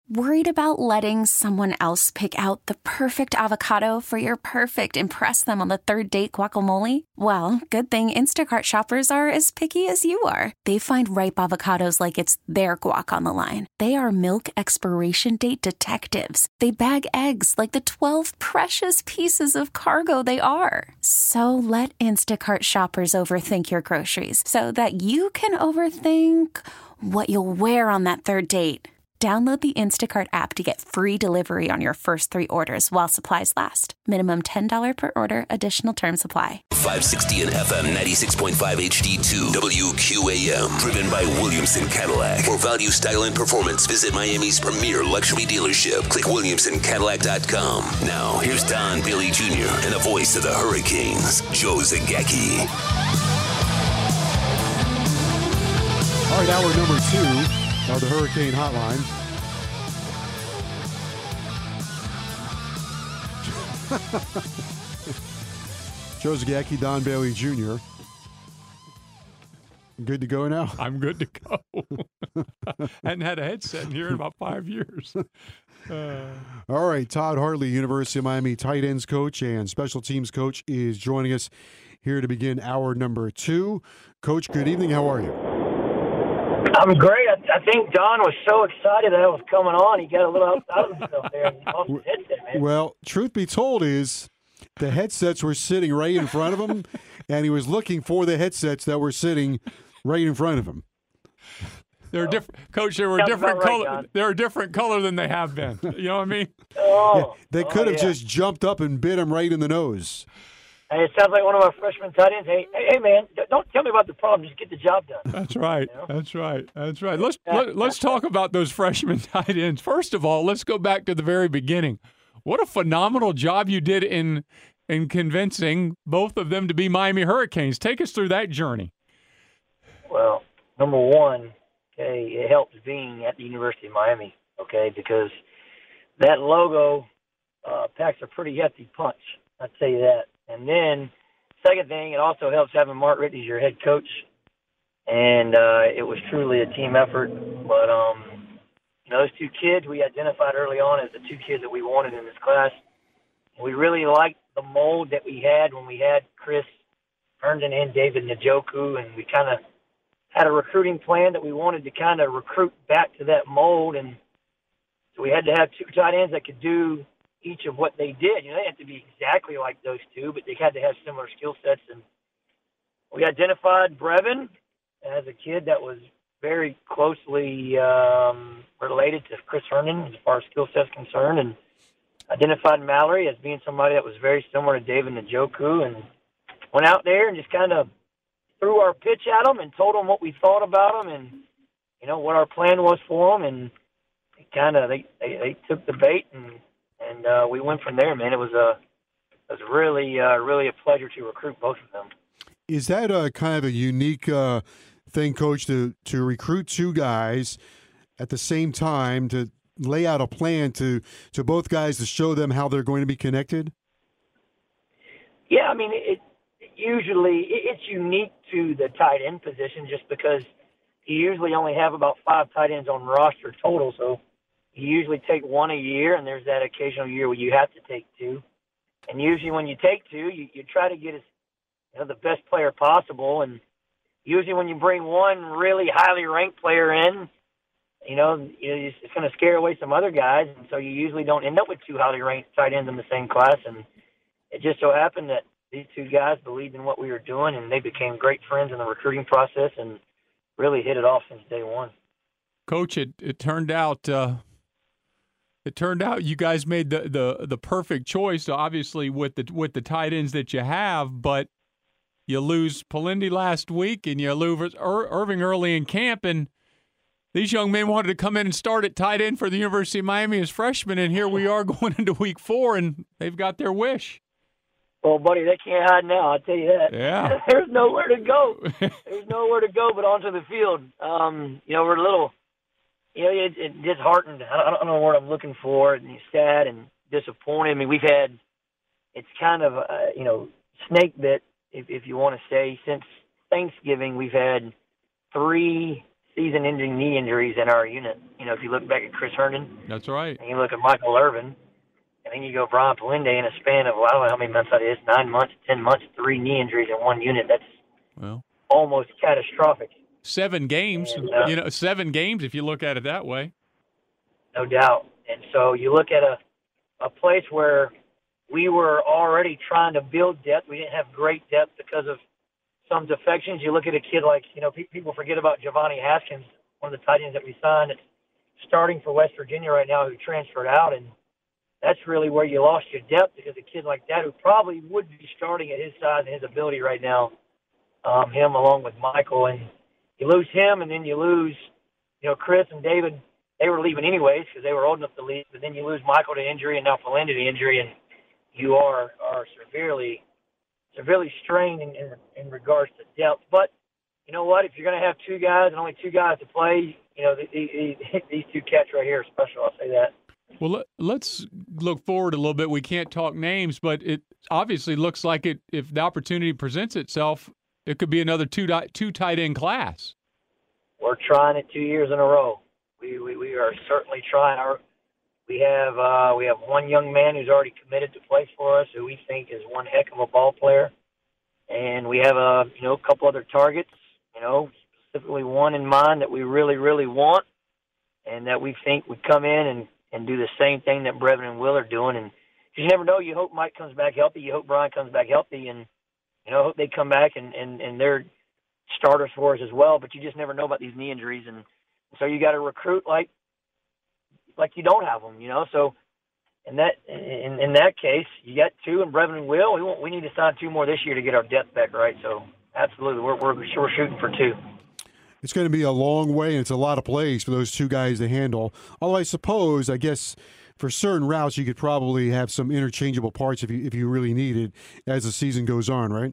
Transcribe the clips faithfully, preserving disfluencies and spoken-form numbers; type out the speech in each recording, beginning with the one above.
Worried about letting someone else pick out the perfect avocado for your perfect impress them on the third date guacamole? Well, good thing Instacart shoppers are as picky as you are. They find ripe avocados like it's their guac on the line. They are milk expiration date detectives. They bag eggs like the twelve precious pieces of cargo they are. So let Instacart shoppers overthink your groceries so that you can overthink what you'll wear on that third date. Download the Instacart app to get free delivery on your first three orders while supplies last. Minimum ten dollars per order. Additional terms apply. five sixty and F M ninety-six point five H D two W Q A M. Driven by Williamson Cadillac. For value, style, and performance, visit Miami's premier luxury dealership. Click williamson cadillac dot com. Now, here's Don Bailey Junior and the voice of the Hurricanes, Joe Zagacki. All right, hour number two. Now the Hurricane Hotline. Joe Zagacki, Don Bailey Junior Good to go now? I'm good to go. Hadn't had a headset in here in about five years. Uh, All right, Todd Hartley, University of Miami tight ends coach and special teams coach, is joining us here to begin hour number two. Coach, good evening. How are you? I'm great. I, I think Don was so excited that I was coming on. He got a little outside of himself there. And off his headset, man. Well, truth be told is the headsets were sitting right in front of him, and he was looking for the headsets that were sitting right in front of him. They're oh. different, Coach. They were Sounds different about right, color. Don. They're a different color than they have been. You know what I mean? Oh, Yeah, they could oh, have yeah. just jumped up and bit him right in the nose. Hey, it sounds like one of our freshman tight ends. Hey, hey, hey, man, don't tell me about the problem. Just get the job done. That's right. You know? That's right. That's right. Let's let, let's talk about those freshman tight ends. First of all, let's go back to the very beginning. What a phenomenal job you did in in convincing both of them to be Miami Hurricanes. Take us through that journey. Well, number one, okay, it helps being at the University of Miami, okay, because that logo uh, packs a pretty hefty punch. I'd say that. And then, second thing, it also helps having Mark Ritney as your head coach. And uh, it was truly a team effort. But um, you know, those two kids we identified early on as the two kids that we wanted in this class. We really liked the mold that we had when we had Chris Herndon and David Njoku, and we kind of had a recruiting plan that we wanted to kind of recruit back to that mold. And so we had to have two tight ends that could do each of what they did. You know, they had to be exactly like those two, but they had to have similar skill sets. And we identified Brevin as a kid that was very closely um, related to Chris Herndon as far as skill sets concerned, and identified Mallory as being somebody that was very similar to David Njoku, and went out there and just kind of threw our pitch at them and told them what we thought about them and, you know, what our plan was for them. And kind of they, they, they took the bait and And uh, we went from there, man. It was a, it was really, uh, really a pleasure to recruit both of them. Is that a kind of a unique uh, thing, Coach, to to recruit two guys at the same time, to lay out a plan to to both guys to show them how they're going to be connected? Yeah, I mean, it, it usually it, it's unique to the tight end position just because you usually only have about five tight ends on roster total, so you usually take one a year, and there's that occasional year where you have to take two. And usually when you take two, you, you try to get as, you know, the best player possible. And usually when you bring one really highly ranked player in, you know, it's going to scare away some other guys. And so you usually don't end up with two highly ranked tight ends in the same class. And it just so happened that these two guys believed in what we were doing, and they became great friends in the recruiting process and really hit it off since day one. Coach, it, it turned out uh, – It turned out you guys made the, the, the perfect choice, obviously, with the with the tight ends that you have, but you lose Polindi last week and you lose Ir- Irving early in camp, and these young men wanted to come in and start at tight end for the University of Miami as freshmen, and here we are going into week four, and they've got their wish. Well, buddy, they can't hide now, I'll tell you that. Yeah. There's nowhere to go. There's nowhere to go but onto the field. Um, you know, we're a little – You know, it, it disheartened. I don't know what I'm looking for. And sad and disappointed. I mean, we've had, it's kind of, uh, you know, snake bit, if, if you want to say, since Thanksgiving. We've had three season-ending knee injuries in our unit. You know, if you look back at Chris Herndon, That's right. and you look at Michael Irvin, and then you go Brian Palinde in a span of, well, I don't know how many months that is, nine months, ten months, three knee injuries in one unit. That's Well, almost catastrophic. seven games, And, uh, you know, seven games if you look at it that way. No doubt. And so you look at a, a place where we were already trying to build depth. We didn't have great depth because of some defections. You look at a kid like, you know, pe- people forget about Giovanni Haskins, one of the tight ends that we signed. It's starting for West Virginia right now, who transferred out. And that's really where you lost your depth, because a kid like that, who probably would be starting at his size and his ability right now, um, him along with Michael. And you lose him, and then you lose, you know, Chris and David. They were leaving anyways because they were old enough to leave. But then you lose Michael to injury and now Palinde to injury, and you are are severely, severely strained in, in, in regards to depth. But you know what? If you're going to have two guys and only two guys to play, you know, the, the, the, these two cats right here are special. I'll say that. Well, let- let's look forward a little bit. We can't talk names, but it obviously looks like it. If the opportunity presents itself, it could be another two two tight end class. We're trying it two years in a row. We we, we are certainly trying. Our we have uh, we have one young man who's already committed to play for us, who we think is one heck of a ball player, and we have a you know a couple other targets. You know, specifically one in mind that we really really want, and that we think would come in and, and do the same thing that Brevin and Will are doing. And you never know. You hope Mike comes back healthy. You hope Brian comes back healthy, and you know hope they come back and, and, and they're starters for us as well. But you just never know about these knee injuries, and so you got to recruit like like you don't have them, you know. So in that in, in that case, you got two and Brevin and Will. We want, we need to sign two more this year to get our depth back right. So absolutely, we're we're, we're shooting for two. It's going to be a long way, and it's a lot of plays for those two guys to handle. Although I suppose, I guess, for certain routes, you could probably have some interchangeable parts if you if you really needed as the season goes on, right?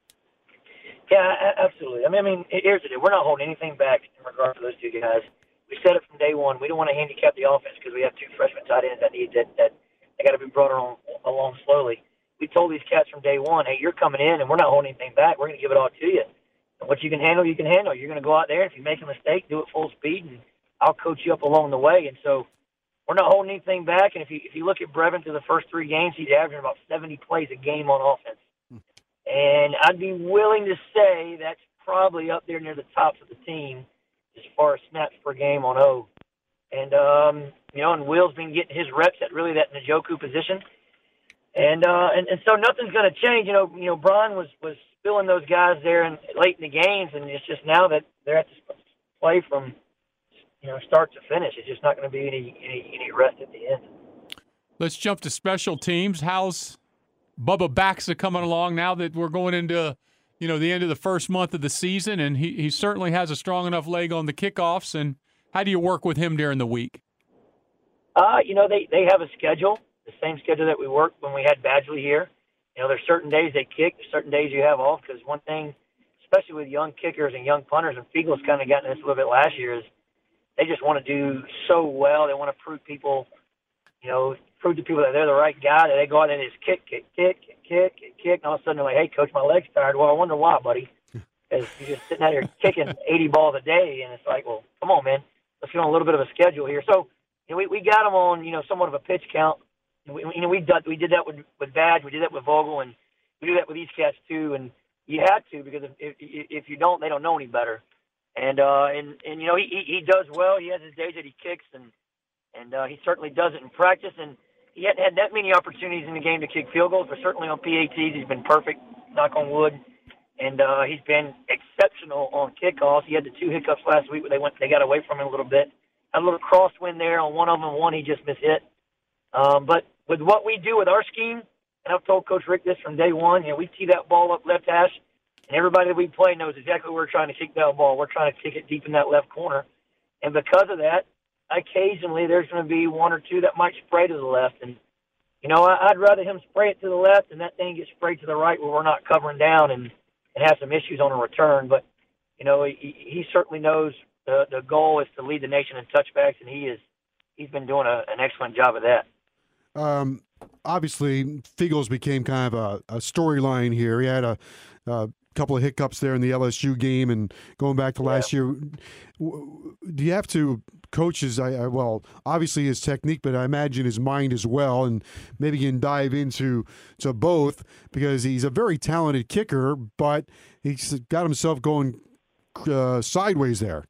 Yeah, absolutely. I mean, I mean, here's the deal. We're not holding anything back in regard to those two guys. We said it from day one. We don't want to handicap the offense because we have two freshman tight ends that need that that they got to be brought along, along slowly. We told these cats from day one, hey, you're coming in, and we're not holding anything back. We're going to give it all to you. And what you can handle, you can handle. You're going to go out there. If you make a mistake, do it full speed, and I'll coach you up along the way. And so we're not holding anything back. And if you if you look at Brevin through the first three games, he's averaging about seventy plays a game on offense. And I'd be willing to say that's probably up there near the tops of the team as far as snaps per game on O. And, um, you know, and Will's been getting his reps at really that Njoku position. And, uh, and and so nothing's going to change. You know, you know, Brian was, was spilling those guys there in, late in the games, and it's just now that they're at to play from, you know, start to finish. It's just not going to be any, any, any rest at the end. Let's jump to special teams. How's Bubba Baxa coming along now that we're going into, you know, the end of the first month of the season, and he, he certainly has a strong enough leg on the kickoffs. And how do you work with him during the week? Uh, you know, they, they have a schedule, the same schedule that we worked when we had Badgley here. You know, there's certain days they kick, there's certain days you have off, because one thing, especially with young kickers and young punters, and Fiegel's kind of gotten this a little bit last year, is they just want to do so well. They want to prove people, you know, prove to people that they're the right guy, that they go out there and just kick, kick, kick, kick, kick, kick, kick, and all of a sudden they're like, hey, coach, my leg's tired. Well, I wonder why, buddy. Because you're just sitting out here kicking eighty balls a day, and it's like, well, come on, man. Let's get on a little bit of a schedule here. So, you know, we, we got them on, you know, somewhat of a pitch count. We, you know, we did, we did that with, with Badge. We did that with Vogel, and we do that with these cats too. And you had to, because if, if, if you don't, they don't know any better. And, uh, and, and you know, he, he, he does well. He has his days that he kicks, and, and uh, he certainly does it in practice. And he hadn't had that many opportunities in the game to kick field goals, but certainly on P A Ts he's been perfect, knock on wood. And uh, he's been exceptional on kickoffs. He had the two hiccups last week where they went, they got away from him a little bit. Had a little crosswind there on one of them, one he just mishit. Um, but with what we do with our scheme, and I've told Coach Rick this from day one, you know, we tee that ball up left hash, and everybody that we play knows exactly where we're trying to kick that ball. We're trying to kick it deep in that left corner. And because of that, occasionally there's going to be one or two that might spray to the left. And, you know, I'd rather him spray it to the left and that thing get sprayed to the right where we're not covering down and, and have some issues on a return. But, you know, he, he certainly knows the, the goal is to lead the nation in touchbacks, and he is he's been doing a, an excellent job of that. Um, obviously, Fiegels became kind of a, a storyline here. He had a, a couple of hiccups there in the L S U game, and going back to last Yeah. year. w- Do you have to coaches? I, I well, obviously his technique, but I imagine his mind as well, and maybe you can dive into to both because he's a very talented kicker, but he's got himself going uh, sideways there.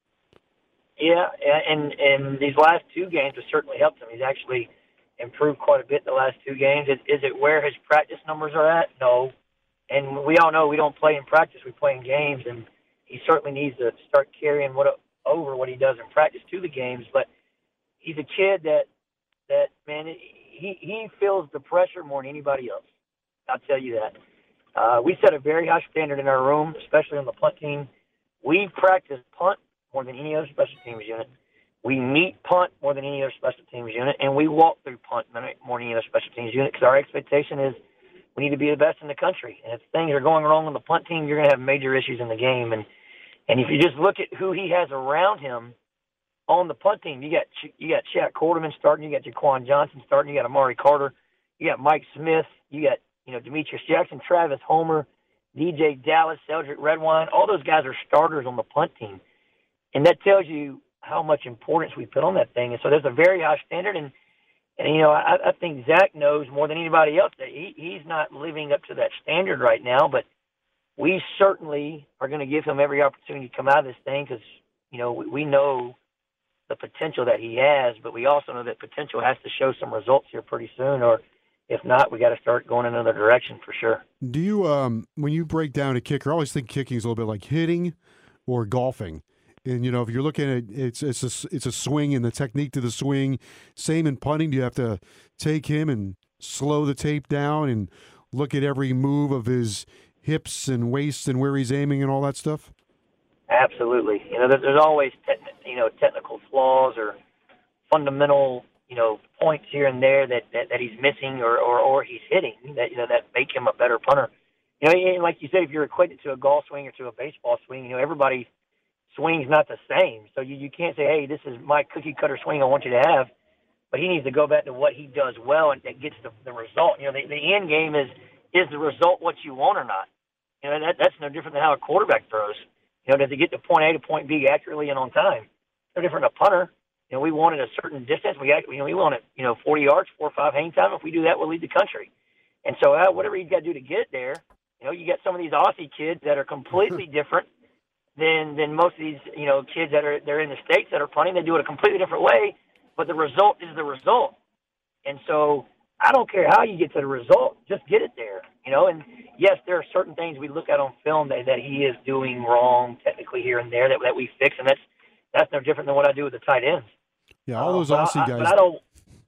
Yeah, and and these last two games have certainly helped him. He's actually improved quite a bit the last two games. Is, is it where his practice numbers are at? No. And we all know we don't play in practice, we play in games, and he certainly needs to start carrying what over what he does in practice to the games. But he's a kid that, that man, he, he feels the pressure more than anybody else. I'll tell you that. Uh, we set a very high standard in our room, especially on the punt team. We practice punt more than any other special teams unit. We meet punt more than any other special teams unit, and we walk through punt more than any other special teams unit because our expectation is we need to be the best in the country. And if things are going wrong on the punt team, you're going to have major issues in the game. And and if you just look at who he has around him on the punt team, you got you got Shaq Quarterman starting, you got Jaquan Johnson starting, you got Amari Carter, you got Mike Smith, you got you know Demetrius Jackson, Travis Homer, D J Dallas, Cedric Redwine. All those guys are starters on the punt team, and that tells you how much importance we put on that thing. And so there's a very high standard, and And, you know, I, I think Zach knows more than anybody else that he, he's not living up to that standard right now, but we certainly are going to give him every opportunity to come out of this thing because, you know, we, we know the potential that he has, but we also know that potential has to show some results here pretty soon, or if not, we got to start going in another direction for sure. Do you, um, when you break down a kicker, I always think kicking is a little bit like hitting or golfing. And, you know, if you're looking at it's it's a, it's a swing and the technique to the swing, same in punting. Do you have to take him and slow the tape down and look at every move of his hips and waist and where he's aiming and all that stuff? Absolutely. You know, there, there's always, te- you know, technical flaws or fundamental, you know, points here and there that, that, that he's missing or, or, or he's hitting that, you know, that make him a better punter. You know, like you said, if you're equated to a golf swing or to a baseball swing, you know, everybody – swing's not the same. So you, you can't say, hey, this is my cookie-cutter swing I want you to have. But he needs to go back to what he does well and that gets the, the result. You know, the, the end game is, is the result what you want or not? You know, that, that's no different than how a quarterback throws. You know, does he get to point A to point B accurately and on time? No different than a punter. You know, we wanted a certain distance. We you know, we wanted, you know, forty yards, four or five hang time. If we do that, we'll lead the country. And so uh, whatever he's got to do to get there, you know, you got some of these Aussie kids that are completely different than than most of these, you know, kids that are they're in the States that are punting. They do it a completely different way, but the result is the result. And so I don't care how you get to the result, just get it there, you know. And yes, there are certain things we look at on film that, that he is doing wrong technically here and there that that we fix, and that's that's no different than what I do with the tight ends. Yeah, all those uh, Aussie I, guys. But I don't.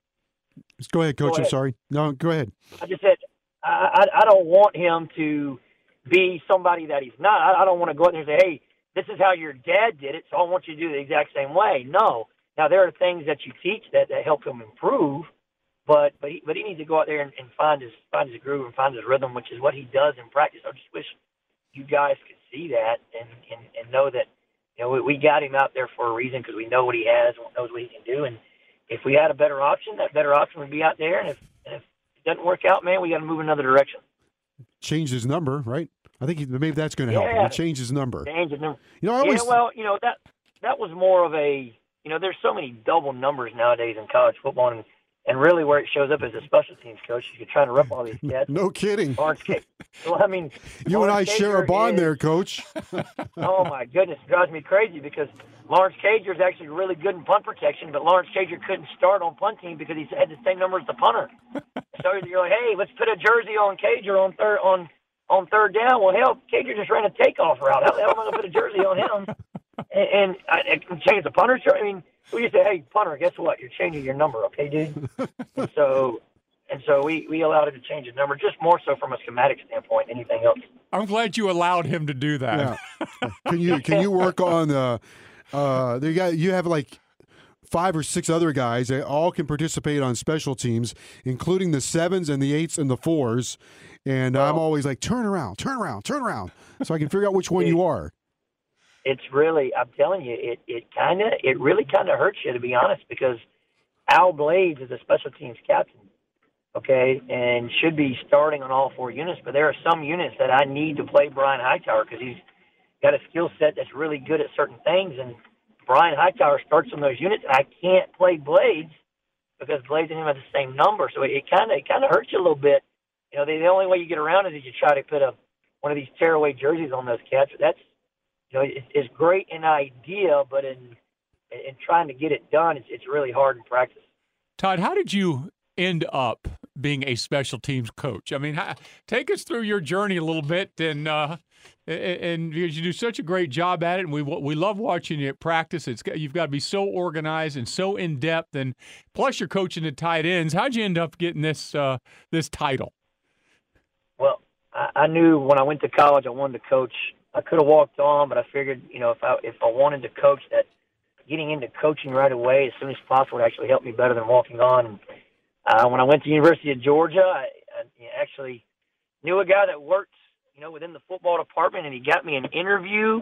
Go ahead, Coach. Go ahead. I'm sorry. No, go ahead. I just said I, I I don't want him to be somebody that he's not. I, I don't want to go out there and say, hey, this is how your dad did it, so I want you to do it the exact same way. No. Now, there are things that you teach that, that help him improve, but but he, but he needs to go out there and, and find his find his groove and find his rhythm, which is what he does in practice. I just wish you guys could see that and, and, and know that, you know, we, we got him out there for a reason because we know what he has and knows what he can do. And if we had a better option, that better option would be out there. And if, and if it doesn't work out, man, we got to move another direction. Change his number, right? I think he, maybe that's going to help Yeah. him. Change his number. Change his number. You know, I always, yeah, well, you know, that that was more of a, you know, there's so many double numbers nowadays in college football, and, and really where it shows up as a special teams coach, you're trying to rep all these cats. no kidding. Lawrence Cager. Well, I mean, You Lawrence and I share a Cager bond is- there, Coach. Oh, my goodness. It drives me crazy because Lawrence Cager is actually really good in punt protection, but Lawrence Cager couldn't start on punt team because he had the same number as the punter. So you're like, hey, let's put a jersey on Cager on third on on third down. Well, hell, Cager just ran a takeoff route. How the hell am I going to put a jersey on him and, and I, I can change the punter's jersey? I mean, we just say, hey, punter, guess what? You're changing your number, okay, dude? and so and so we, we allowed him to change his number, just more so from a schematic standpoint than anything else. I'm glad you allowed him to do that. Yeah. Can you can you work on uh uh there you got you have like five or six other guys that all can participate on special teams, including the sevens and the eights and the fours. And I'm always like, turn around, turn around, turn around, so I can figure out which one you are. It's really, I'm telling you, it, it kind of, it really kind of hurts you, to be honest, because Al Blades is a special teams captain. okay, and should be starting on all four units. But there are some units that I need to play Brian Hightower because he's got a skill set that's really good at certain things. And Brian Hightower starts on those units. I can't play Blades because Blades and him have the same number. So it kind of it kind of hurts you a little bit. You know, the, the only way you get around it is you try to put a one of these tearaway jerseys on those cats. That's, you know, it, it's great in idea, but in in trying to get it done, it's it's really hard in practice. Todd, how did you end up being a special teams coach? I mean, how, take us through your journey a little bit, and uh, and because you do such a great job at it, and we we love watching you at practice. It's you've got to be so organized and so in depth, and plus you're coaching the tight ends. How'd you end up getting this uh, this title? Well, I, I knew when I went to college I wanted to coach. I could have walked on, but I figured, you know, if I if I wanted to coach, that getting into coaching right away as soon as possible would actually help me better than walking on. And uh, when I went to the University of Georgia, I, I actually knew a guy that worked, you know, within the football department, and he got me an interview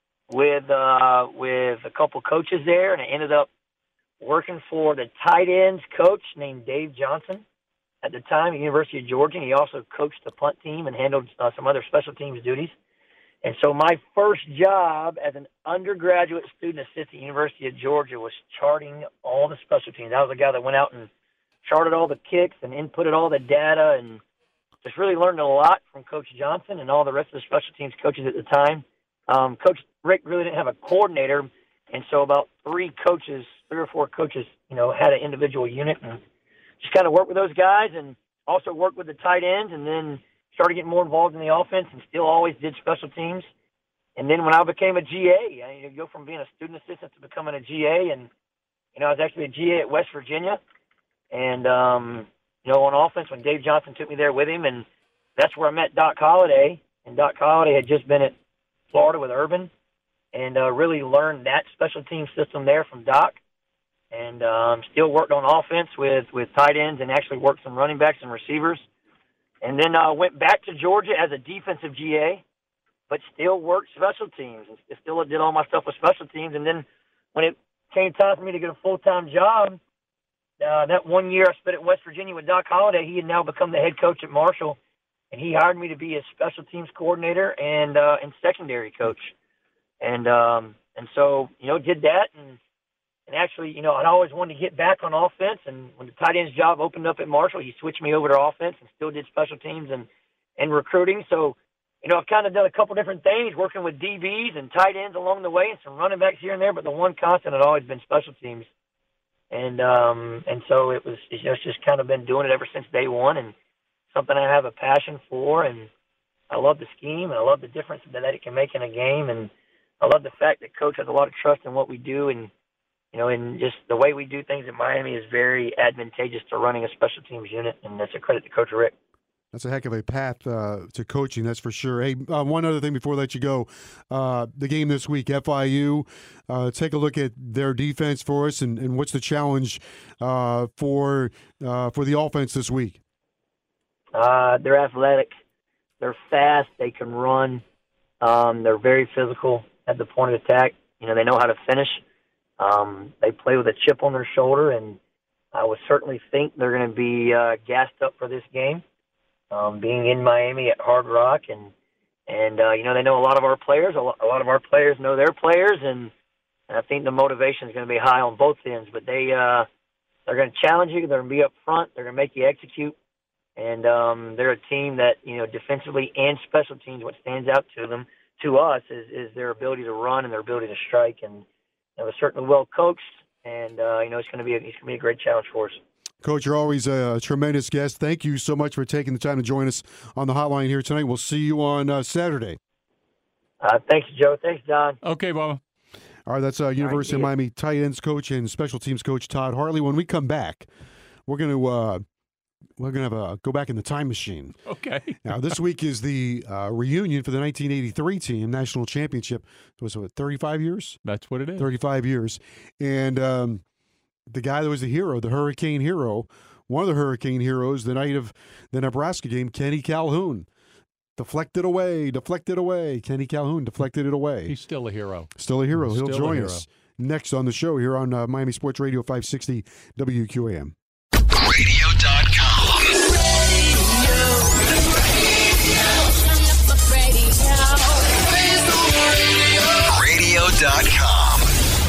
with uh, with a couple coaches there, and I ended up working for the tight ends coach named Dave Johnson at the time at the University of Georgia, and he also coached the punt team and handled uh, some other special teams duties. And so my first job as an undergraduate student assistant at the University of Georgia was charting all the special teams. I was the guy that went out and charted all the kicks and inputted all the data, and just really learned a lot from Coach Johnson and all the rest of the special teams coaches at the time. Um, Coach Rick really didn't have a coordinator, and so about three coaches, three or four coaches, you know, had an individual unit, and just kind of worked with those guys and also worked with the tight ends, and then started getting more involved in the offense and still always did special teams. And then when I became a G A, I, you go from being a student assistant to becoming a G A, and, you know, I was actually a G A at West Virginia. And, um, you know, on offense, when Dave Johnson took me there with him, and that's where I met Doc Holliday. And Doc Holliday had just been at Florida with Urban, and uh, really learned that special team system there from Doc. And um, still worked on offense with, with tight ends and actually worked some running backs and receivers. And then I uh, went back to Georgia as a defensive G A, but still worked special teams and still did all my stuff with special teams. And then when it came time for me to get a full-time job, uh, that one year I spent at West Virginia with Doc Holliday, he had now become the head coach at Marshall, and he hired me to be a special teams coordinator and uh, and secondary coach. And um, and so, you know, did that. And And actually, you know, I'd always wanted to get back on offense, and when the tight end's job opened up at Marshall, he switched me over to offense and still did special teams and, and recruiting. So, you know, I've kind of done a couple different things, working with D Bs and tight ends along the way and some running backs here and there, but the one constant had always been special teams. And um, and so it was it's just, just kind of been doing it ever since day one, and something I have a passion for, and I love the scheme, and I love the difference that it can make in a game, and I love the fact that Coach has a lot of trust in what we do, and you know, and just the way we do things in Miami is very advantageous to running a special teams unit, and that's a credit to Coach Rick. That's a heck of a path uh, to coaching, that's for sure. Hey, uh, one other thing before I let you go. Uh, the game this week, F I U, uh, take a look at their defense for us, and, and what's the challenge uh, for uh, for the offense this week? Uh, they're athletic. They're fast. They can run. Um, they're very physical at the point of attack. You know, they know how to finish. Um, they play with a chip on their shoulder, and I would certainly think they're going to be uh, gassed up for this game, um, being in Miami at Hard Rock. And, and uh, you know, they know a lot of our players. A lot of our players know their players, and, and I think the motivation is going to be high on both ends. But they, uh, they're going to challenge you. They're going to be up front. They're going to make you execute. And um, they're a team that, you know, defensively and special teams, what stands out to them, to us, is, is their ability to run and their ability to strike. And it was certainly well coached, and uh, you know, it's going to be a, it's going to be a great challenge for us. Coach, you're always a tremendous guest. Thank you so much for taking the time to join us on the hotline here tonight. We'll see you on uh, Saturday. Uh, thanks, Joe. Thanks, Don. Okay, Bubba. All right, that's uh, University of Miami tight ends coach and special teams coach Todd Hartley. When we come back, we're going to uh, we're going to have a go back in the time machine. Okay. Now, this week is the uh, reunion for the nineteen eighty-three team, national championship. It was, what, thirty-five years? That's what it is. thirty-five years. And um, the guy that was the hero, the Hurricane hero, one of the Hurricane heroes, the night of the Nebraska game, Kenny Calhoun, deflected away, deflected away. Kenny Calhoun deflected it away. He's still a hero. Still a hero. He's He'll still join a hero. us next on the show here on uh, Miami Sports Radio five sixty W Q A M. radio dot com. radio dot com.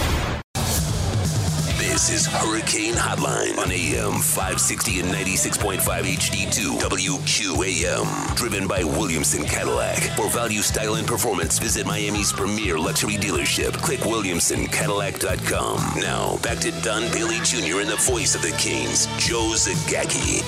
This is Hurricane Hotline on A M five sixty and ninety-six point five H D two W Q A M. Driven by Williamson Cadillac. For value, style, and performance, visit Miami's premier luxury dealership. Click Williamson Cadillac dot com. Now, back to Don Bailey Junior and the voice of the Canes, Joe Zagacki.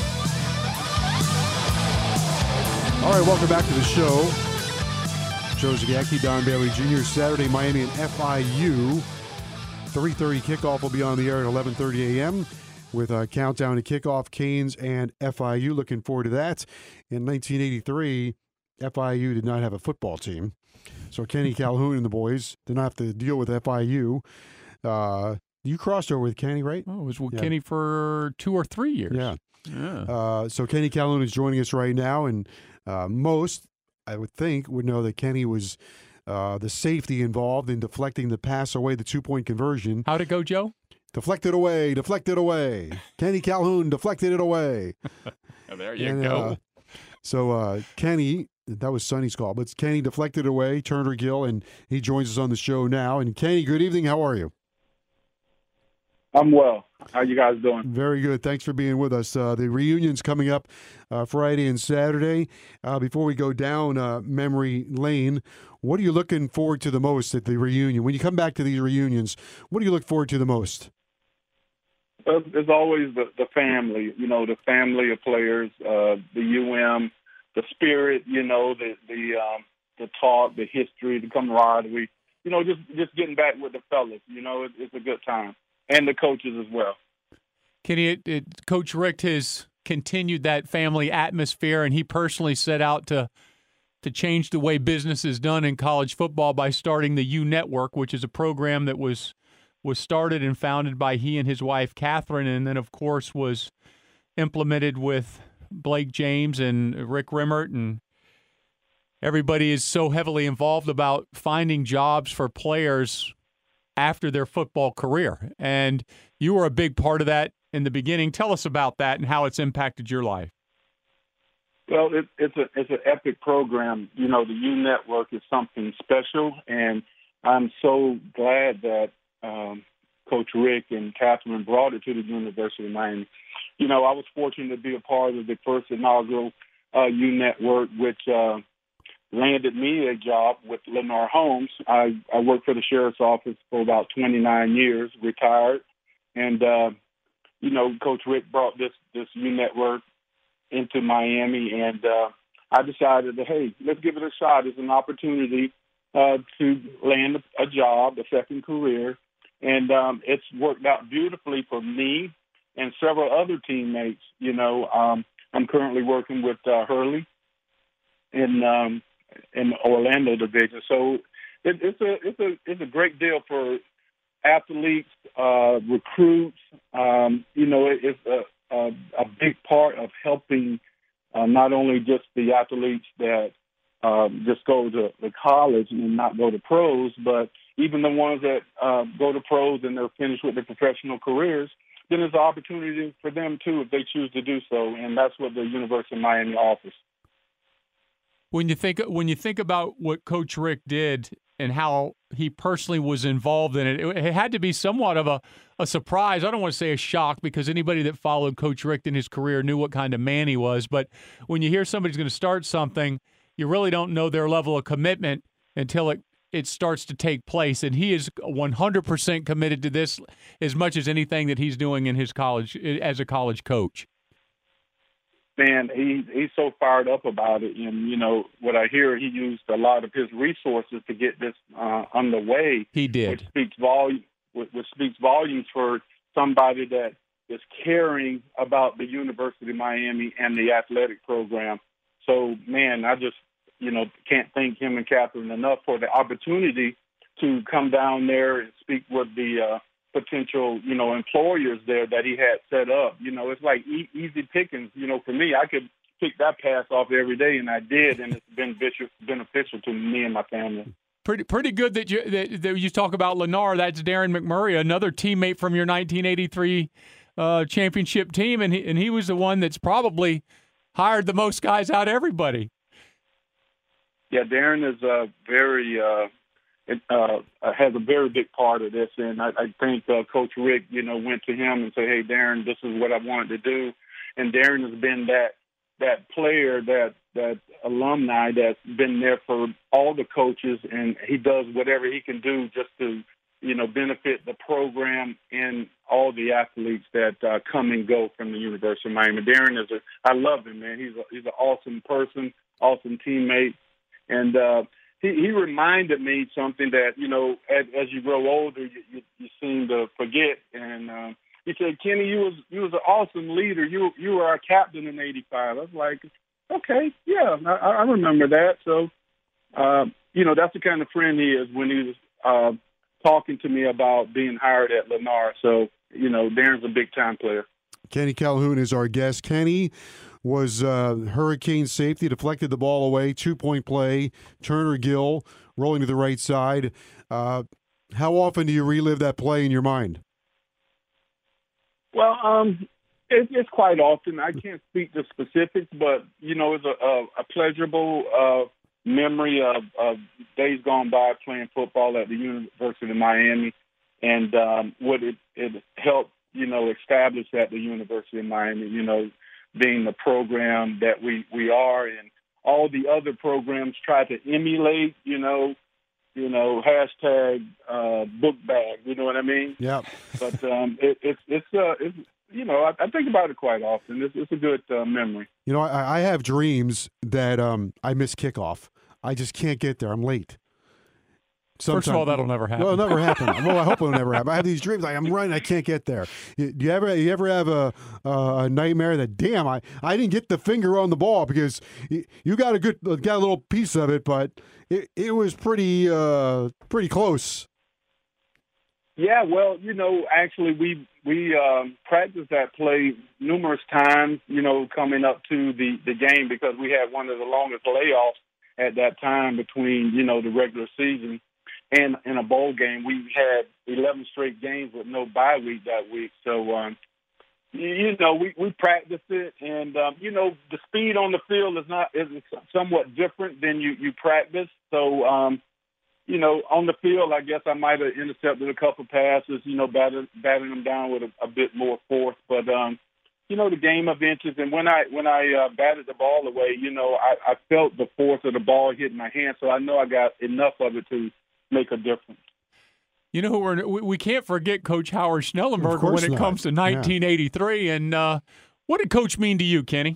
All right, welcome back to the show. Joe Zagacki, Don Bailey Junior Saturday, Miami and F I U. three thirty kickoff will be on the air at eleven thirty a.m. with a countdown to kickoff, Canes and F I U. Looking forward to that. In nineteen eighty-three, F I U did not have a football team. So Kenny Calhoun and the boys did not have to deal with F I U. Uh, you crossed over with Kenny, right? Oh, it was with yeah. Kenny for two or three years. Yeah. yeah. Uh, so Kenny Calhoun is joining us right now, and uh, most, I would think, would know that Kenny was uh, the safety involved in deflecting the pass away, the two-point conversion. How'd it go, Joe? Deflected away, deflected away. Kenny Calhoun deflected it away. Oh, there you and, go. Uh, so uh, Kenny, that was Sonny's call, but Kenny deflected away, Turner Gill, and he joins us on the show now. And Kenny, good evening. How are you? I'm well. How you guys doing? Very good. Thanks for being with us. Uh, the reunion's coming up uh, Friday and Saturday. Uh, before we go down uh, memory lane, what are you looking forward to the most at the reunion? When you come back to these reunions, what do you look forward to the most? Uh, There's always the, the family, you know, the family of players, uh, the U M, the spirit, you know, the the um, the talk, the history, the camaraderie. You know, just just getting back with the fellas. You know, it, it's a good time, and the coaches as well. Kenny, it, it, Coach Richt has continued that family atmosphere, and he personally set out to to change the way business is done in college football by starting the U Network, which is a program that was was started and founded by he and his wife, Catherine, and then, of course, was implemented with Blake James and Rick Rimmert, and everybody is so heavily involved about finding jobs for players after their football career. And you were a big part of that in the beginning. Tell us about that and how it's impacted your life. Well, it, it's a it's an epic program. You know, the U Network is something special, and I'm so glad that um, Coach Rick and Catherine brought it to the University of Miami. You know, I was fortunate to be a part of the first inaugural uh, U Network, which uh, landed me a job with Lenore Holmes. I, I worked for the sheriff's office for about twenty-nine years, retired, and uh, you know, Coach Rick brought this this U Network into Miami, and uh, I decided that, hey, let's give it a shot. It's an opportunity uh, to land a job, a second career, and um, it's worked out beautifully for me and several other teammates. You know, um, I'm currently working with uh, Hurley in um, in Orlando division, so it, it's a it's a it's a great deal for athletes, uh, recruits. Um, you know, it, it's a A, a big part of helping uh, not only just the athletes that um, just go to the college and not go to pros, but even the ones that uh, go to pros and they're finished with their professional careers, then there's an opportunity for them too if they choose to do so, and that's what the University of Miami offers. When you think when you think about what Coach Rick did and how he personally was involved in it, it, it had to be somewhat of a, a surprise. I don't want to say a shock, because anybody that followed Coach Richt in his career knew what kind of man he was. But when you hear somebody's going to start something, you really don't know their level of commitment until it, it starts to take place. And he is one hundred percent committed to this as much as anything that he's doing in his college as a college coach. Man, he, he's so fired up about it. And, you know, what I hear, he used a lot of his resources to get this uh, underway. He did. Which speaks volume, which, which speaks volumes for somebody that is caring about the University of Miami and the athletic program. So, man, I just, you know, can't thank him and Catherine enough for the opportunity to come down there and speak with the uh, potential, you know, employers there that he had set up. You know, it's like e- easy pickings. You know, for me, I could pick that pass off every day, and I did, and it's been beneficial, beneficial to me and my family. Pretty pretty good that you that, that you talk about Lenore. That's Darren McMurray, another teammate from your nineteen eighty-three uh, championship team, and he, and he was the one that's probably hired the most guys out of everybody. Yeah, Darren is uh, very uh, it, uh, has a very big part of this, and I, I think uh, Coach Rick, you know, went to him and said, "Hey, Darren, this is what I wanted to do," and Darren has been that that player, that that alumni that's been there for all the coaches, and he does whatever he can do just to, you know, benefit the program and all the athletes that uh, come and go from the University of Miami. Darren is a, I love him, man. He's a, he's an awesome person, awesome teammate, and uh, he, he reminded me something that, you know, as, as you grow older, you, you, you seem to forget. And uh, he said, "Kenny, you was you was an awesome leader. You you were our captain in eighty-five." I was like, "Okay, yeah, I, I remember that." So, uh, you know, that's the kind of friend he is when he was uh, talking to me about being hired at Lennar. So, you know, Darren's a big-time player. Kenny Calhoun is our guest. Kenny was uh, Hurricane safety, deflected the ball away, two-point play, Turner Gill rolling to the right side. Uh, how often do you relive that play in your mind? Well, um, it, it's quite often. I can't speak to specifics, but, you know, it's a, a, a pleasurable uh, memory of, of days gone by playing football at the University of Miami, and um, what it, it helped, you know, establish at the University of Miami, you know, being the program that we, we are, and all the other programs try to emulate, you know, you know, hashtag uh, book bag, you know what I mean? Yeah. But um, it, it's, it's, uh, it's, you know, I, I think about it quite often. It's, it's a good uh, memory. You know, I, I have dreams that um, I miss kickoff. I just can't get there. I'm late. Sometime. First of all, that'll never happen. Well, it'll never happen. Well, I hope it'll never happen. I have these dreams. Like, I'm running. I can't get there. You, you ever you ever have a, a nightmare that, damn, I, I didn't get the finger on the ball because you, you got a good got a little piece of it, but it, it was pretty uh, pretty close. Yeah, well, you know, actually we we um, practiced that play numerous times, you know, coming up to the, the game, because we had one of the longest layoffs at that time between, you know, the regular season and in a bowl game. We had eleven straight games with no bye week that week. So, um, you, you know, we, we practiced it, and, um, you know, the speed on the field is not is somewhat different than you, you practice. So, um, you know, on the field, I guess I might have intercepted a couple passes, you know, batting, batting them down with a, a bit more force. But, um, you know, the game of inches. And when I when I uh, batted the ball away, you know, I, I felt the force of the ball hitting my hand. So I know I got enough of it to make a difference. You know, we're, we can't forget Coach Howard Schnellenberger when it not. comes to nineteen eighty-three. Yeah. And uh, what did Coach mean to you, Kenny?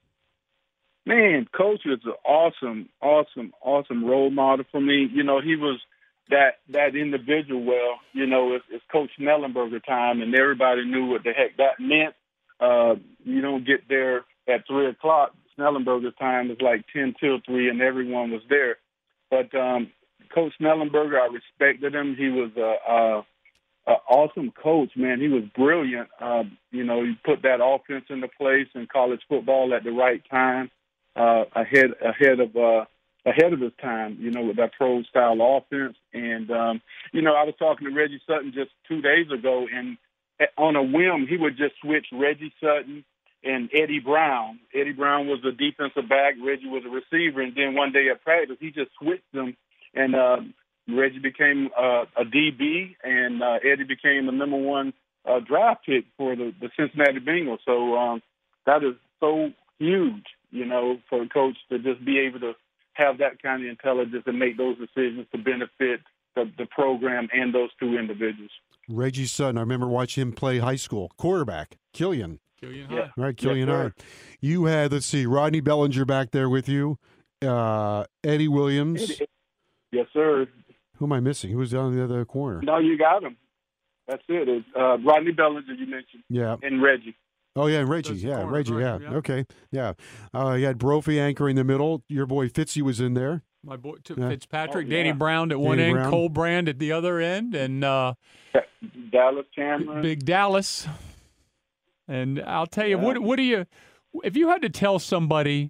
Man, Coach is an awesome, awesome, awesome role model for me. You know, he was that that individual. Well, you know, it's, it's Coach Schnellenberger time, and everybody knew what the heck that meant. Uh, you don't get there at three o'clock. Schnellenberger's time is like ten till three, and everyone was there. But um, Coach Schnellenberger, I respected him. He was a, a, a awesome coach, man. He was brilliant. Uh, you know, he put that offense into place in college football at the right time. Uh, ahead ahead of uh, ahead of his time, you know, with that pro style offense. And um, you know, I was talking to Reggie Sutton just two days ago, and on a whim, he would just switch Reggie Sutton and Eddie Brown. Eddie Brown was a defensive back, Reggie was a receiver, and then one day at practice, he just switched them, and uh, Reggie became uh, a D B, and uh, Eddie became the number one uh, draft pick for the, the Cincinnati Bengals. So um, that is so huge, you know, for a coach to just be able to have that kind of intelligence and make those decisions to benefit the, the program and those two individuals. Reggie Sutton, I remember watching him play high school. Quarterback, Killian. Killian High. Yeah. Right, Killian Yes, High. You had, let's see, Rodney Bellinger back there with you, uh, Eddie Williams. Eddie, yes, sir. Who am I missing? Who was down in the other corner? No, you got him. That's it. It's uh, Rodney Bellinger, you mentioned, Yeah. and Reggie. Oh, yeah, Reggie. Those Yeah, corners, Reggie, right, yeah. yeah. Okay, yeah. Uh, you had Brophy anchor in the middle. Your boy Fitzy was in there. My boy t- Yeah. Fitzpatrick, Oh, yeah. Danny Brown at one Danny end, Brown. Cole Brand at the other end, and uh, Dallas Cameron. Big Dallas. And I'll tell you, Yeah. what what do you, if you had to tell somebody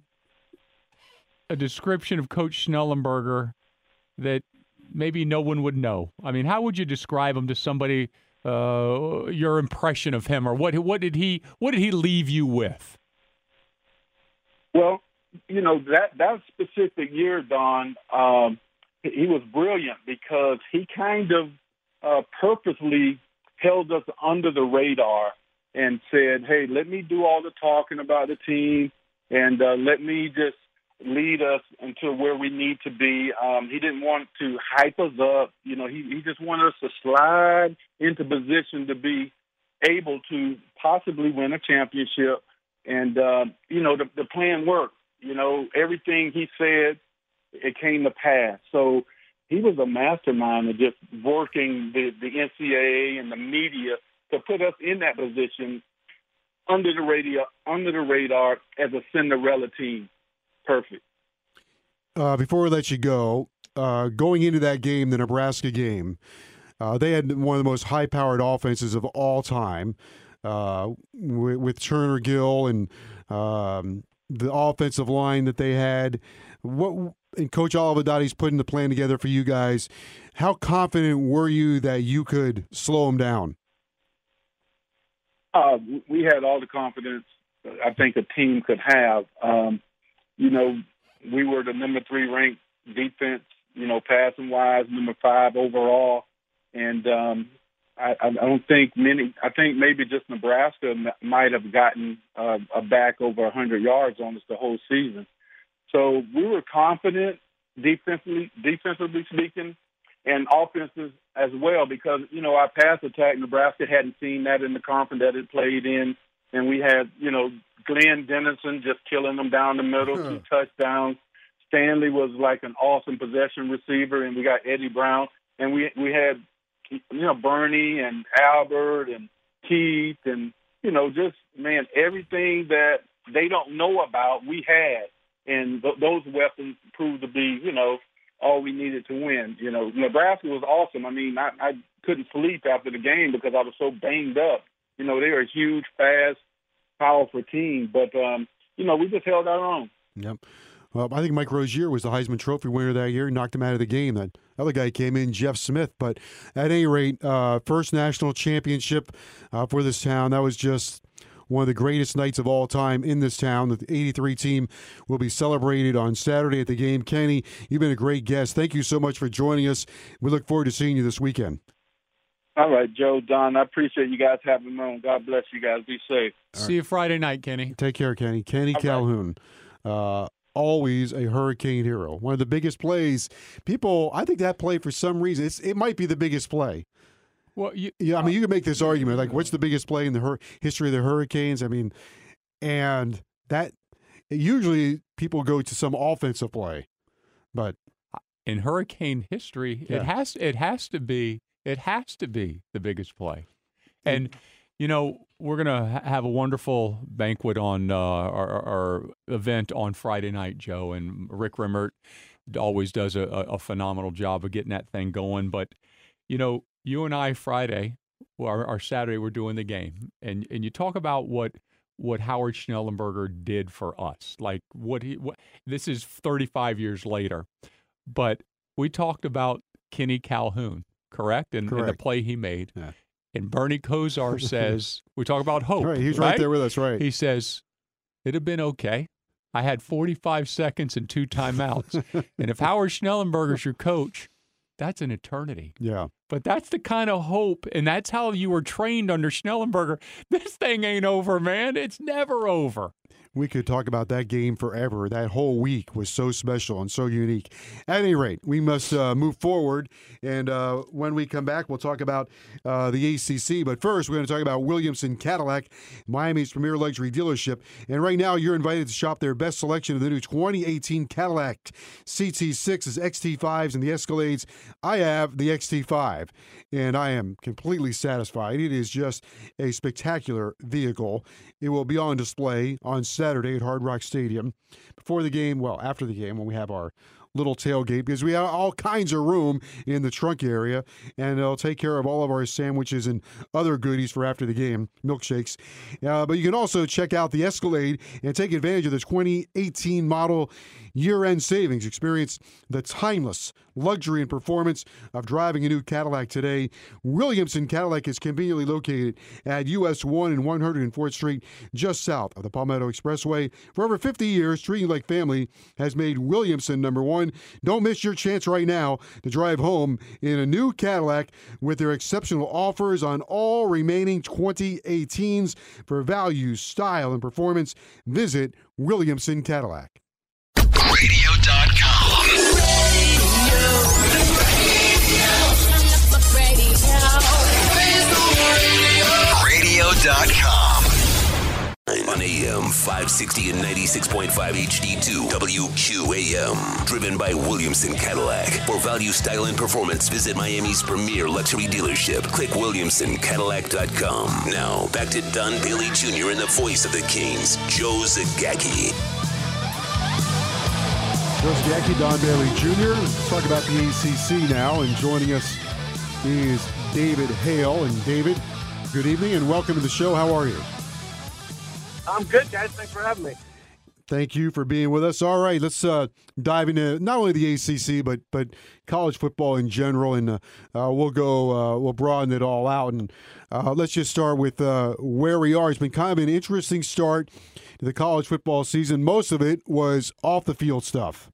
a description of Coach Schnellenberger that maybe no one would know, I mean, how would you describe him to somebody? Uh, your impression of him, or what? What did he? What did he leave you with? Well, you know, that, that specific year, Don, um, he was brilliant because he kind of uh, purposely held us under the radar and said, hey, let me do all the talking about the team and uh, let me just lead us into where we need to be. Um, he didn't want to hype us up. You know, he, he just wanted us to slide into position to be able to possibly win a championship. And, uh, you know, the, the plan worked. You know, everything he said, it came to pass. So he was a mastermind of just working the, the N C double A and the media to put us in that position under the radio, under the radar as a Cinderella team. Perfect. Uh, before we let you go, uh, going into that game, the Nebraska game, uh, they had one of the most high-powered offenses of all time uh, with, with Turner Gill and um, the offensive line that they had. What and Coach Olivedotti's putting the plan together for you guys. How confident were you that you could slow them down? Uh, we had all the confidence I think a team could have. Um, you know, we were the number three ranked defense, you know, passing wise, number five overall. And um, I, I don't think many, I think maybe just Nebraska m- might have gotten uh, a back over one hundred yards on us the whole season. So we were confident defensively, defensively speaking, and offenses as well, because, you know, our pass attack, Nebraska hadn't seen that in the conference that it played in. And we had, you know, Glenn Dennison just killing them down the middle, huh. two touchdowns. Stanley was like an awesome possession receiver, and we got Eddie Brown. And we we had, you know, Bernie and Albert and Keith and, you know, just, man, everything that they don't know about, we had. And th- those weapons proved to be, you know, all we needed to win. You know, Nebraska was awesome. I mean, I, I couldn't sleep after the game because I was so banged up. You know, they were a huge, fast, powerful team. But, um, you know, we just held our own. Yep. Well, I think Mike Rozier was the Heisman Trophy winner that year. He knocked him out of the game. That other guy came in, Jeff Smith. But at any rate, uh, first national championship uh, for this town. That was just one of the greatest nights of all time in this town. The eighty-three team will be celebrated on Saturday at the game. Kenny, you've been a great guest. Thank you so much for joining us. We look forward to seeing you this weekend. All right, Joe, Don, I appreciate you guys having me on. God bless you guys. Be safe. See right. you Friday night, Kenny. Take care, Kenny. Kenny all Calhoun. Right. Uh, always a Hurricane hero. One of the biggest plays. People, I think that play for some reason, it's, it might be the biggest play. Well, you, yeah, I mean, you can make this argument. Like, what's the biggest play in the hur- history of the Hurricanes? I mean, and that usually people go to some offensive play, but in Hurricane history, yeah. it has it has to be it has to be the biggest play. And you know, we're gonna ha- have a wonderful banquet on uh, our, our event on Friday night, Joe, and Rick Rimmert always does a, a phenomenal job of getting that thing going. But you know. You and I Friday, or our Saturday, we're doing the game, and and you talk about what what Howard Schnellenberger did for us. Like what he, what, this is thirty-five years later, but we talked about Kenny Calhoun, correct? And, correct. and the play he made. Yeah. And Bernie Kosar says, we talk about hope. Right, he's right? right there with us, right? He says, it'd have been okay. I had forty-five seconds and two timeouts, and if Howard Schnellenberger's your coach, that's an eternity. Yeah. But that's the kind of hope, and that's how you were trained under Schnellenberger. This thing ain't over, man. It's never over. We could talk about that game forever. That whole week was so special and so unique. At any rate, we must uh, move forward, and uh, when we come back, we'll talk about uh, the A C C. But first, we're going to talk about Williamson Cadillac, Miami's premier luxury dealership. And right now, you're invited to shop their best selection of the new twenty eighteen Cadillac C T sixes, X T fives, and the Escalades. I have the X T five, and I am completely satisfied. It is just a spectacular vehicle. It will be on display on Saturday at Hard Rock Stadium before the game, well, after the game when we have our little tailgate, because we have all kinds of room in the trunk area, and it'll take care of all of our sandwiches and other goodies for after the game, milkshakes. Uh, but you can also check out the Escalade and take advantage of the twenty eighteen model year-end savings. Experience the timeless luxury and performance of driving a new Cadillac today. Williamson Cadillac is conveniently located at U S one and one hundred fourth Street, just south of the Palmetto Expressway. For over fifty years, treating you like family has made Williamson number one. Don't miss your chance right now to drive home in a new Cadillac with their exceptional offers on all remaining twenty eighteens. For value, style, and performance, visit Williamson Cadillac. radio dot com. radio dot com. On A M five sixty and ninety-six point five H D two, W Q A M. Driven by Williamson Cadillac. For value, style, and performance, visit Miami's premier luxury dealership. Click Williamson Cadillac dot com. Now, back to Don Bailey Junior and the voice of the Canes, Joe Zagacki. Joe Zagacki, Don Bailey Junior Let's talk about the A C C now. And joining us is David Hale. And David, good evening and welcome to the show. How are you? I'm good, guys. Thanks for having me. Thank you for being with us. All right, let's uh, dive into not only the A C C but but college football in general, and uh, uh, we'll go uh, we'll broaden it all out. And uh, let's just start with uh, where we are. It's been kind of an interesting start to the college football season. Most of it was off the field stuff.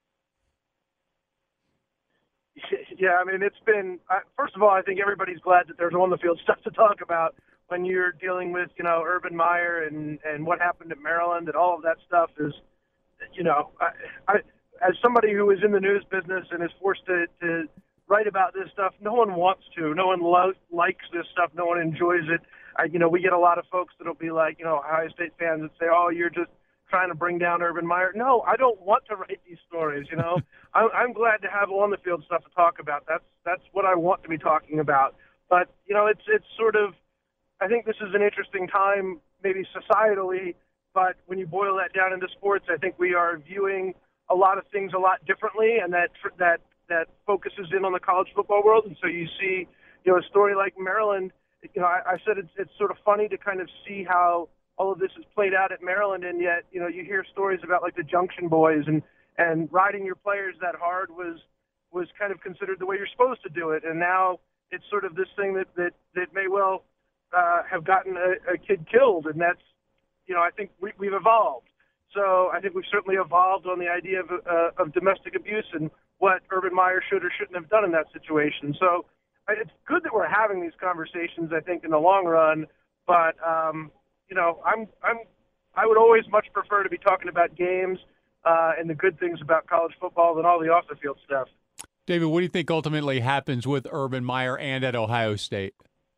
Yeah, I mean, it's been uh, first of all, I think everybody's glad that there's on the field stuff to talk about. When you're dealing with, you know, Urban Meyer and, and what happened at Maryland and all of that stuff is, you know, I, I, as somebody who is in the news business and is forced to, to write about this stuff, no one wants to. No one lo- likes this stuff. No one enjoys it. I, you know, we get a lot of folks that'll be like, you know, Ohio State fans that say, oh, you're just trying to bring down Urban Meyer. No, I don't want to write these stories, you know. I'm, I'm glad to have on-the-field stuff to talk about. That's that's what I want to be talking about. But, you know, it's it's sort of, I think this is an interesting time, maybe societally, but when you boil that down into sports, I think we are viewing a lot of things a lot differently, and that that that focuses in on the college football world. And so you see, you know, a story like Maryland. You know, I, I said it's it's sort of funny to kind of see how all of this is played out at Maryland, and yet, you know, you hear stories about like the Junction Boys and and riding your players that hard was was kind of considered the way you're supposed to do it, and now it's sort of this thing that that that may well Uh, have gotten a, a kid killed, and that's, you know, I think we, we've evolved. So I think we've certainly evolved on the idea of, uh, of domestic abuse and what Urban Meyer should or shouldn't have done in that situation. So it's good that we're having these conversations, I think, in the long run. But um, you know, I'm I'm I would always much prefer to be talking about games uh, and the good things about college football than all the off the field stuff. David, what do you think ultimately happens with Urban Meyer and at Ohio State?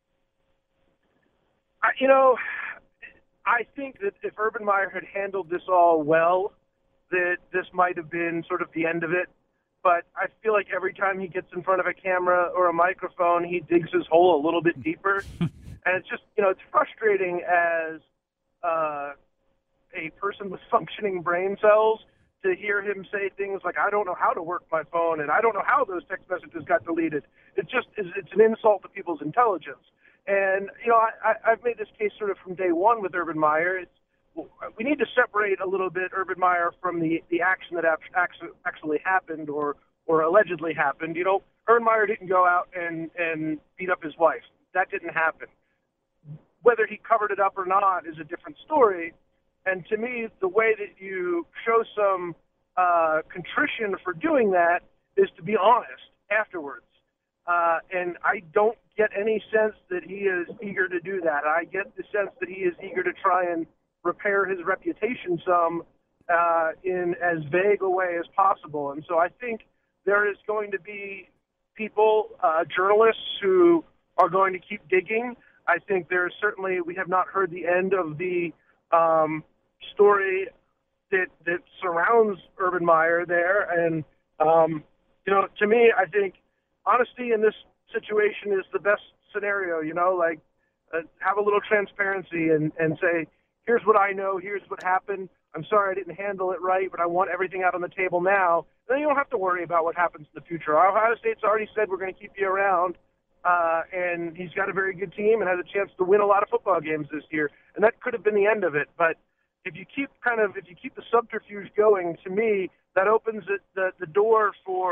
I, you know, I think that if Urban Meyer had handled this all well, that this might have been sort of the end of it. But I feel like every time he gets in front of a camera or a microphone, he digs his hole a little bit deeper. And it's just, you know, it's frustrating as uh, a person with functioning brain cells to hear him say things like, I don't know how to work my phone, and I don't know how those text messages got deleted. It just is, it's an insult to people's intelligence. And, you know, I, I've made this case sort of from day one with Urban Meyer. It's, we need to separate a little bit Urban Meyer from the, the action that actually happened or, or allegedly happened. You know, Urban Meyer didn't go out and, and beat up his wife. That didn't happen. Whether he covered it up or not is a different story. And to me, the way that you show some uh, contrition for doing that is to be honest afterwards. Uh, and I don't get any sense that he is eager to do that. I get the sense that he is eager to try and repair his reputation some uh, in as vague a way as possible. And so I think there is going to be people, uh, journalists, who are going to keep digging. I think there's certainly, we have not heard the end of the um, story that that surrounds Urban Meyer there. And, um, you know, to me, I think honesty in this situation is the best scenario, you know, like uh, have a little transparency and, and say, here's what I know, here's what happened. I'm sorry I didn't handle it right, but I want everything out on the table now. Then you don't have to worry about what happens in the future. Ohio State's already said we're going to keep you around, uh, and he's got a very good team and has a chance to win a lot of football games this year. And that could have been the end of it. But if you keep kind of, if you keep the subterfuge going, to me, that opens it, the, the door for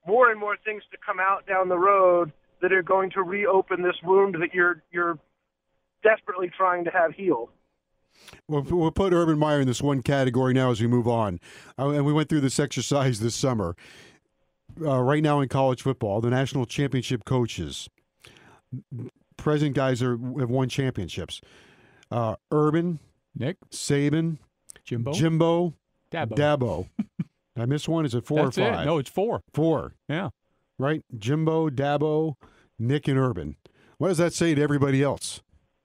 more and more things to come out down the road that are going to reopen this wound that you're you're desperately trying to have heal. Well, we'll put Urban Meyer in this one category now as we move on. Uh, and we went through this exercise this summer. Uh, right now in college football, the national championship coaches, present guys are have won championships. Uh, Urban, Nick, Saban, Jimbo, Jimbo, Dabo. Dabo. Did I miss one? Is it four That's or five? It. No, it's four. Four. Yeah. Right? Jimbo, Dabo, Nick, and Urban. What does that say to everybody else?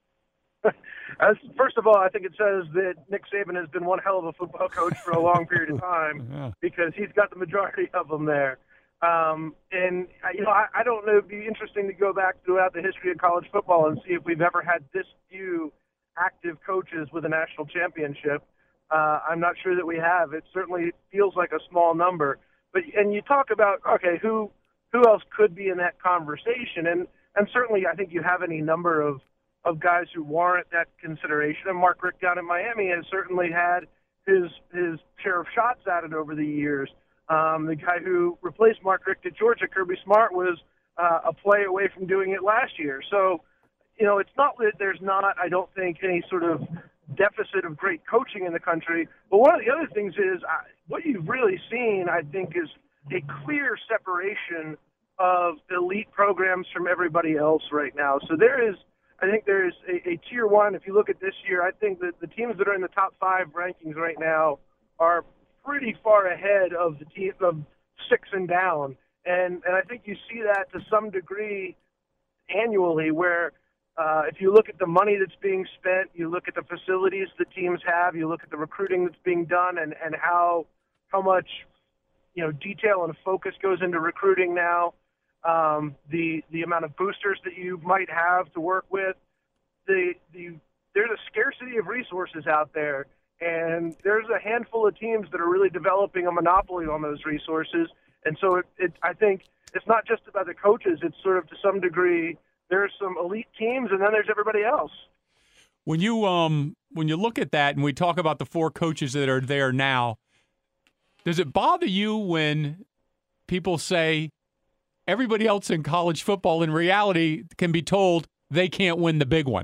As, first of all, I think it says that Nick Saban has been one hell of a football coach for a long period of time yeah. because he's got the majority of them there. Um, and, you know, I, I don't know, it'd be interesting to go back throughout the history of college football and see if we've ever had this few active coaches with a national championship. Uh, I'm not sure that we have. It certainly feels like a small number. But and you talk about, okay, who who else could be in that conversation? And, and certainly I think you have any number of of guys who warrant that consideration. And Mark Richt down in Miami has certainly had his his share of shots at it over the years. Um, the guy who replaced Mark Richt at Georgia, Kirby Smart, was uh, a play away from doing it last year. So, you know, it's not that there's not, I don't think, any sort of deficit of great coaching in the country. But one of the other things is uh, what you've really seen, I think, is a clear separation of elite programs from everybody else right now. So there is, I think there's a, a tier one. If you look at this year, I think that the teams that are in the top five rankings right now are pretty far ahead of the team of six and down. And and I think you see that to some degree annually where uh, if you look at the money that's being spent, you look at the facilities that teams have, you look at the recruiting that's being done and, and how how much, you know, detail and focus goes into recruiting now. Um, the the amount of boosters that you might have to work with, the the there's a scarcity of resources out there, and there's a handful of teams that are really developing a monopoly on those resources. And so it, it I think it's not just about the coaches; it's sort of to some degree there's some elite teams, and then there's everybody else. When you um when you look at that, and we talk about the four coaches that are there now, does it bother you when people say everybody else in college football in reality can be told they can't win the big one?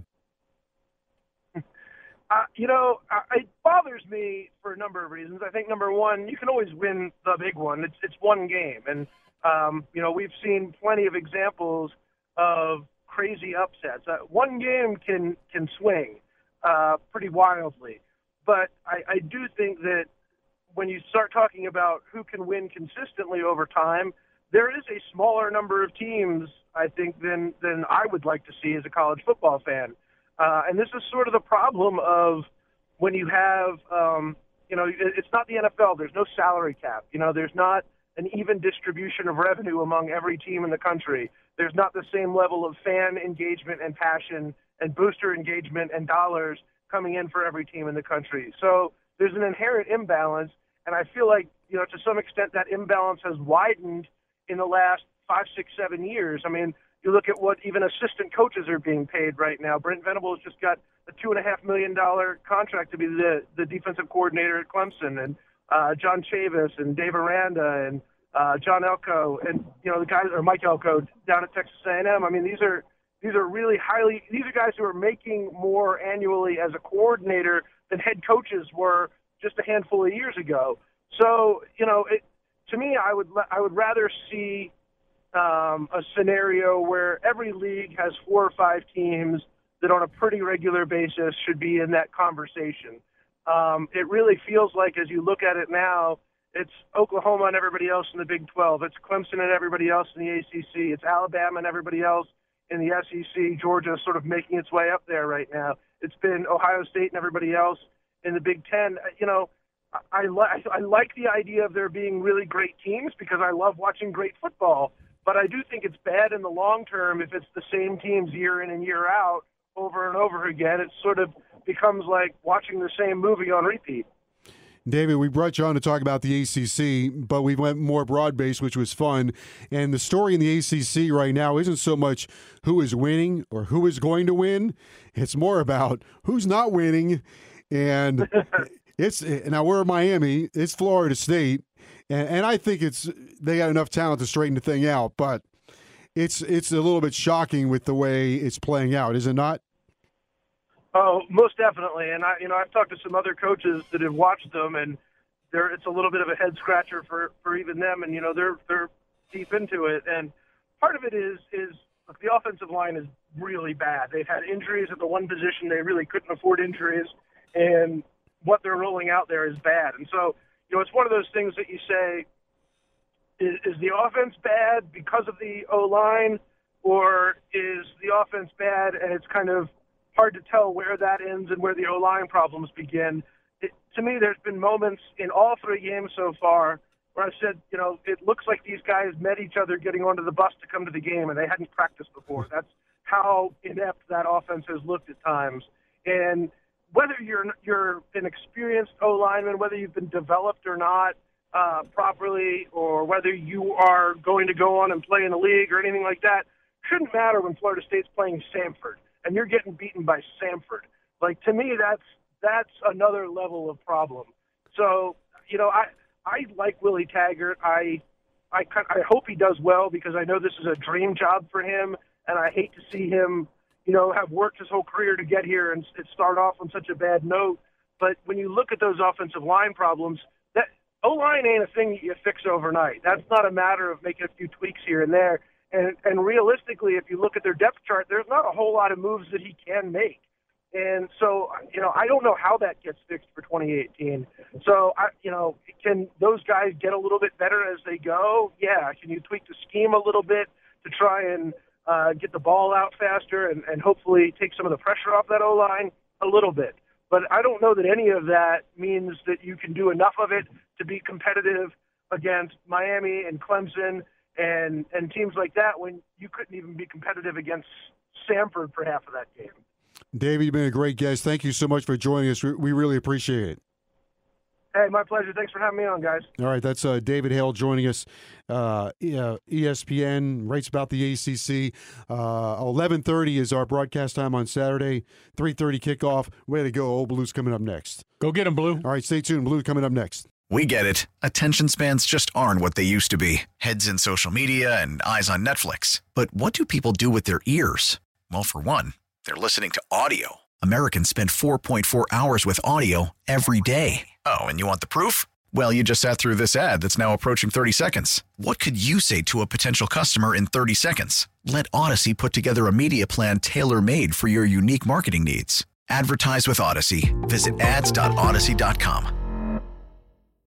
Uh, you know, uh, it bothers me for a number of reasons. I think, number one, you can always win the big one. It's it's one game. And, um, you know, we've seen plenty of examples of crazy upsets. Uh, one game can, can swing uh, pretty wildly. But I, I do think that when you start talking about who can win consistently over time, there is a smaller number of teams, I think, than than I would like to see as a college football fan. Uh, and this is sort of the problem of when you have, um, you know, it's not the N F L. There's no salary cap. You know, there's not an even distribution of revenue among every team in the country. There's not the same level of fan engagement and passion and booster engagement and dollars coming in for every team in the country. So there's an inherent imbalance. And I feel like, you know, to some extent that imbalance has widened in the last five, six, seven years. I mean, you look at what even assistant coaches are being paid right now. Brent Venables just got a two and a half million dollar contract to be the, the defensive coordinator at Clemson, and uh, John Chavis and Dave Aranda and uh, John Elko and you know the guys or Mike Elko down at Texas A and M. I mean, these are these are really highly these are guys who are making more annually as a coordinator than head coaches were just a handful of years ago. So you know it. To me, I would I would rather see um, a scenario where every league has four or five teams that on a pretty regular basis should be in that conversation. Um, it really feels like, as you look at it now, it's Oklahoma and everybody else in the Big twelve. It's Clemson and everybody else in the A C C. It's Alabama and everybody else in the S E C. Georgia sort of making its way up there right now. It's been Ohio State and everybody else in the Big Ten. You know, I, li- I like the idea of there being really great teams because I love watching great football, but I do think it's bad in the long term if it's the same teams year in and year out over and over again. It sort of becomes like watching the same movie on repeat. David, we brought you on to talk about the A C C, but we went more broad-based, which was fun. And the story in the A C C right now isn't so much who is winning or who is going to win. It's more about who's not winning. And It's now we're in Miami. It's Florida State, and, and I think it's they got enough talent to straighten the thing out. But it's it's a little bit shocking with the way it's playing out, is it not? Oh, most definitely. And I, you know, I've talked to some other coaches that have watched them, and they're, it's a little bit of a head scratcher for, for even them. And you know, they're they're deep into it. And part of it is is look, the offensive line is really bad. They've had injuries at the one position they really couldn't afford injuries, and what they're rolling out there is bad. And so, you know, it's one of those things that you say, is, is the offense bad because of the O-line, or is the offense bad and it's kind of hard to tell where that ends and where the O-line problems begin? It, to me, there's been moments in all three games so far where I said, you know, it looks like these guys met each other getting onto the bus to come to the game, and they hadn't practiced before. That's how inept that offense has looked at times. And whether you're you're an experienced O-lineman, whether you've been developed or not uh, properly, or whether you are going to go on and play in the league or anything like that, shouldn't matter when Florida State's playing Samford and you're getting beaten by Samford. Like, to me, that's that's another level of problem. So, you know, I I like Willie Taggart. I I I hope he does well, because I know this is a dream job for him, and I hate to see him, you know, have worked his whole career to get here and start off on such a bad note. But when you look at those offensive line problems, that O-line ain't a thing that you fix overnight. That's not a matter of making a few tweaks here and there. And, and realistically, if you look at their depth chart, there's not a whole lot of moves that he can make. And so, you know, I don't know how that gets fixed for twenty eighteen. So, I, you know, can those guys get a little bit better as they go? Yeah. Can you tweak the scheme a little bit to try and uh, get the ball out faster and, and hopefully take some of the pressure off that O-line? A little bit. But I don't know that any of that means that you can do enough of it to be competitive against Miami and Clemson and, and teams like that, when you couldn't even be competitive against Samford for half of that game. David, you've been a great guest. Thank you so much for joining us. We really appreciate it. Hey, my pleasure. Thanks for having me on, guys. All right, that's uh, David Hale joining us. Uh, E S P N writes about the A C C. Uh, eleven thirty is our broadcast time on Saturday. three thirty kickoff. Way to go. Old Blue's coming up next. Go get him, Blue. All right, stay tuned. Blue coming up next. We get it. Attention spans just aren't what they used to be. Heads in social media and eyes on Netflix. But what do people do with their ears? Well, for one, they're listening to audio. Americans spend four point four hours with audio every day. Oh, and you want the proof? Well, you just sat through this ad that's now approaching thirty seconds. What could you say to a potential customer in thirty seconds? Let Odyssey put together a media plan tailor-made for your unique marketing needs. Advertise with Odyssey. Visit ads dot odyssey dot com.